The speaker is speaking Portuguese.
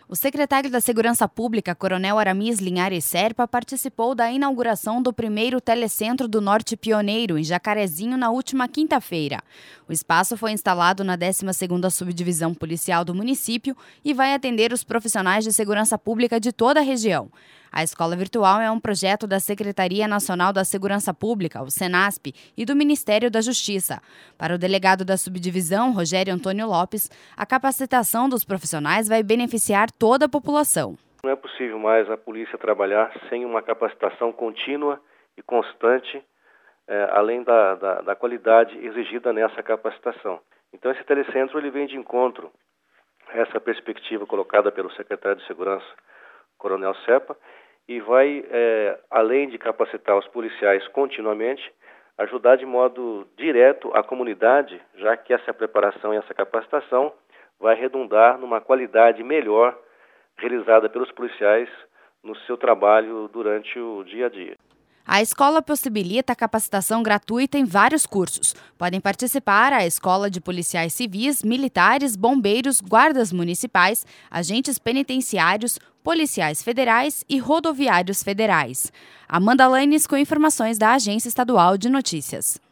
O secretário da Segurança Pública, Coronel Aramis Linhares Serpa, participou da inauguração do primeiro Telecentro do Norte Pioneiro, em Jacarezinho, na última quinta-feira. O espaço foi instalado na 12ª Subdivisão Policial do município e vai atender os profissionais de segurança pública de toda a região. A escola virtual é um projeto da Secretaria Nacional da Segurança Pública, o SENASP, e do Ministério da Justiça. Para o delegado da subdivisão, Rogério Antônio Lopes, a capacitação dos profissionais vai beneficiar toda a população. Não é possível mais a polícia trabalhar sem uma capacitação contínua e constante, além da qualidade exigida nessa capacitação. Então esse telecentro ele vem de encontro a essa perspectiva colocada pelo secretário de Segurança, Coronel Serpa, e vai, além de capacitar os policiais continuamente, ajudar de modo direto a comunidade, já que essa preparação e essa capacitação vai redundar numa qualidade melhor realizada pelos policiais no seu trabalho durante o dia a dia. A escola possibilita a capacitação gratuita em vários cursos. Podem participar a Escola de Policiais Civis, Militares, Bombeiros, Guardas Municipais, Agentes Penitenciários, Policiais Federais e Rodoviários Federais. Amanda Lanes com informações da Agência Estadual de Notícias.